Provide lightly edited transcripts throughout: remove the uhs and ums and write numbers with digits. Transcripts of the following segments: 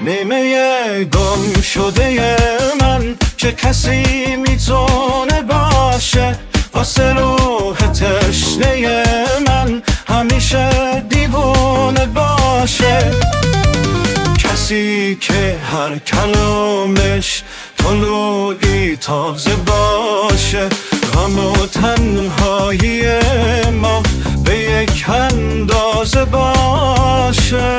نیمه گم شده من که کسی میتونه باشه واسه روح تشنه من همیشه دیوونه باشه، کسی که هر کلامش طلوعی تازه باشه، غم و تنهایی ما به یک اندازه باشه.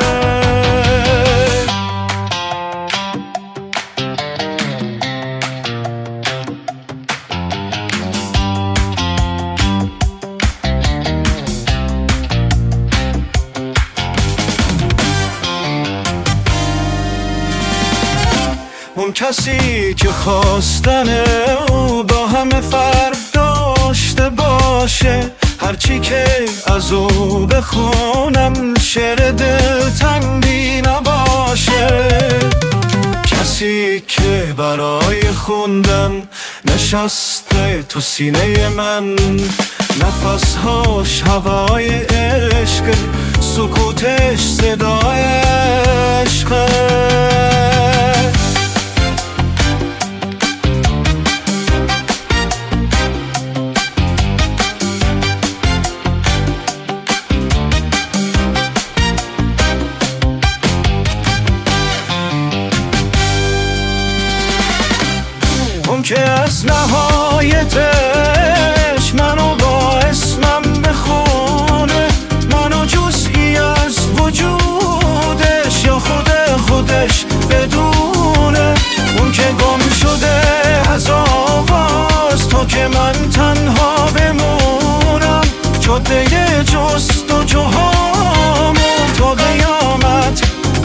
اون کسی که خواستن او با همه فرق داشته باشه، هرچی که از او بخونم شعر دلتنگی نباشه، کسی که برای خوندن نشسته تو سینه من، نفسهاش هوای عشق، سکوتش صدای عشقه. اون که از نهایتش منو با اسمم بخونه، منو جزئی از وجودش یا خودش بدونه، اون که گم شده از آغاز تا که من تنها بمونم، جاده جستجوهامو تا قیامت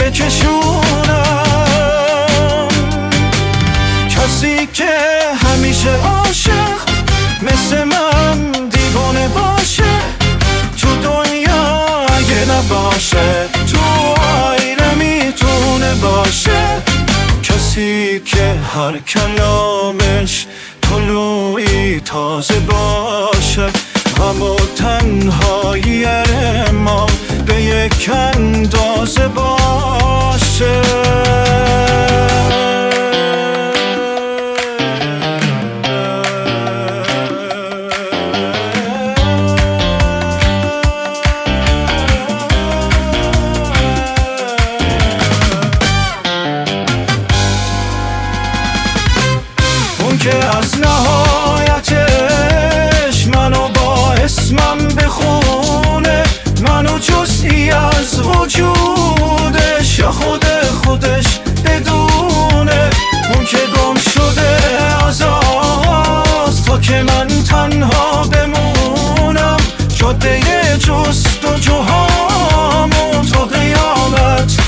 بکشونم، کسی که همیشه عاشق مثل من دیوانه باشه، تو دنیا اگه نباشه تو آینه میتونه باشه، کسی که هر کلامش طلوعی تازه باشه، غم و تنهایی ما به یک اندازه باشه. که از نهایتش منو با اسمم بخونه، منو جزئی از وجودش یا خودش بدونه، اون که گم شده از آغاز تا که من تنها بمونم، جاده جستجوهامو تا قیامت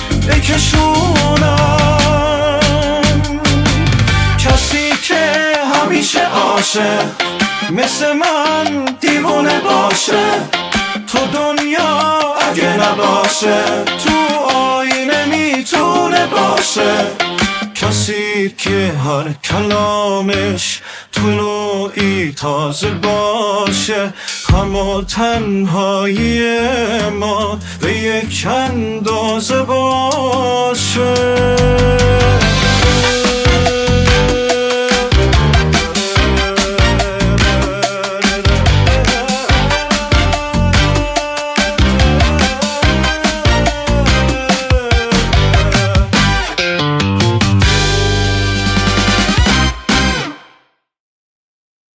بکشونم، کسی که همیشه عاشق مثل من دیوانه باشه، تو دنیا اگه نباشه تو آینه میتونه باشه، کسی که هر کلامش طلوعی تازه باشه، غم و تنهایی ما به یک اندازه باشه.